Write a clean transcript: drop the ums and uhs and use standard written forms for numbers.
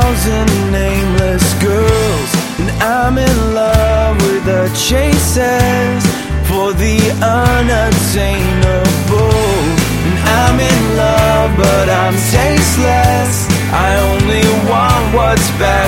thousand nameless girls, and I'm in love with the chases for the unattainable. And I'm in love, but I'm tasteless. I only want what's best.